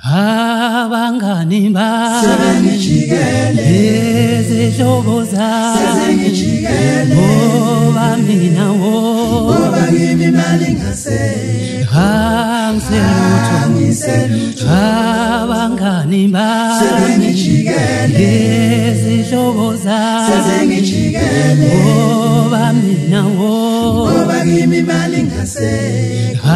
abangani bami sebengijikele izihlobo zami ngoba mina ngoba kimi imali ngasekho angiselutho abangani bami sebengijikele izihlobo zami sebengijikele ngoba mina ngoba kimi imali ngasekho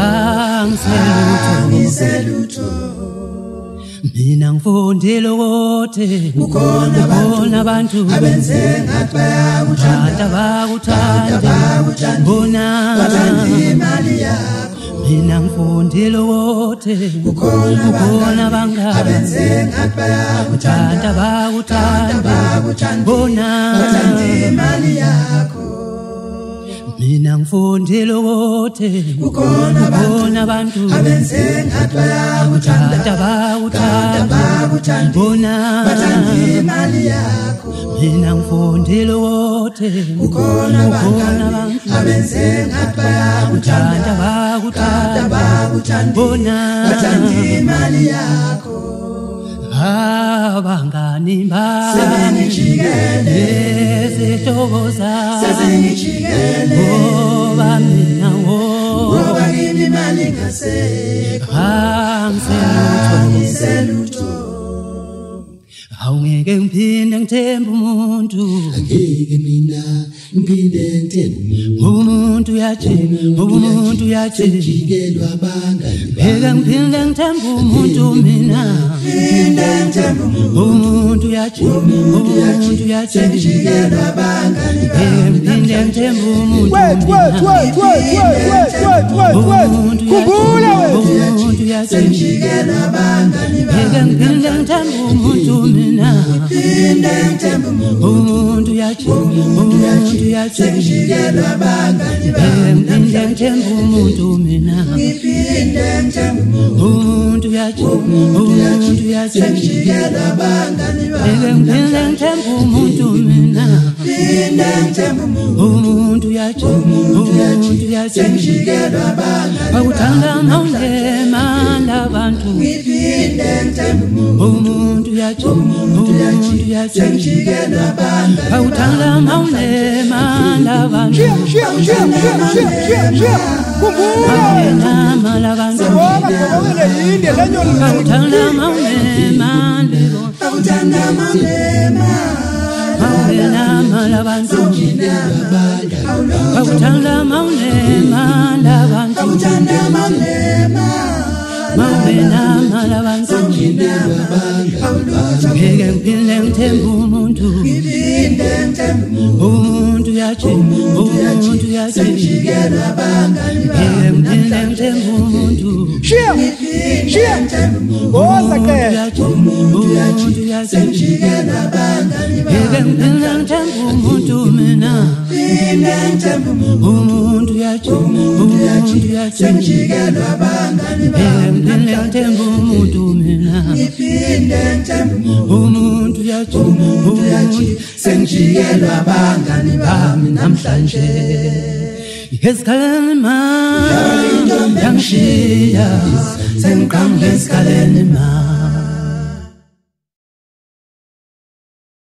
angiselutho mina ngifundile ukuthi kukhona abantu abenze ngathi bayakuthanda bona bathanda imali yakho. Mina ngifundile ukuthi kukhona abantu abenze ngathi bayakuthanda bona bathanda imali yakho. Mina ngifundile ukuthi kukhona abantu abenze ngathi bayakuthanda bona bathanda imali yakho. Mina ngifundile ukuthi kukhona abantu abenze ngathi bayakuthanda bona bathanda imali yakho. abangani bami sebengijikele izihlobo zami sebengijikele ngoba mina ngoba kimi imali ngasekho angiselutho. awungeke ngiphinde ngithembe umuntu angeke mina ngiphinde ngithembe umuntu uyajika jikelwa abangani ngeke ngiphinde ngithembe umuntu mina phinde ngithembe umuntu uyajika jikelwa abangani ngeke ngiphinde ngithembe umuntu khumbula umuntu uyajika jikelwa abangani ngeke ngiphinde ngithembe umuntu mina phinde ngithembe umuntu uyajika jikelwa abangani ngeke ngithembe umuntu mina phinde ngithembe umuntu uyajika jikelwa abangani ngeke ngiphinde ngithembe umuntu mina phinde ngithembe umuntu uyajika jikelwa abangani bakuthanda mawulemanda abantu phinde ngithembe umuntu uyajika jikelwa abangani bakuthanda mawulemanda abantu khumbula namala abantu bakuthanda mawulemanda bakuthanda mamema namala abantu bakuthanda mawulemanda abantu bakuthanda mamema namala abantu ngeke ngiphinde ngithembe umuntu phinde ngithembe umuntu uyajika jikelwa abangani ngeke ngiphinde ngithembe umuntu woza ke jikelwa abangani ngeke ngiphinde ngithembe umuntu mina phinde ngithembe umuntu uyajika jikelwa abangani ngeke ngiphinde ngithembe umuntu mina phinde ngithembe umuntu uyajika sengijikelwa abangani bami namhlanje esikhaleni manje yangishiya sengiqambe esikhaleni manje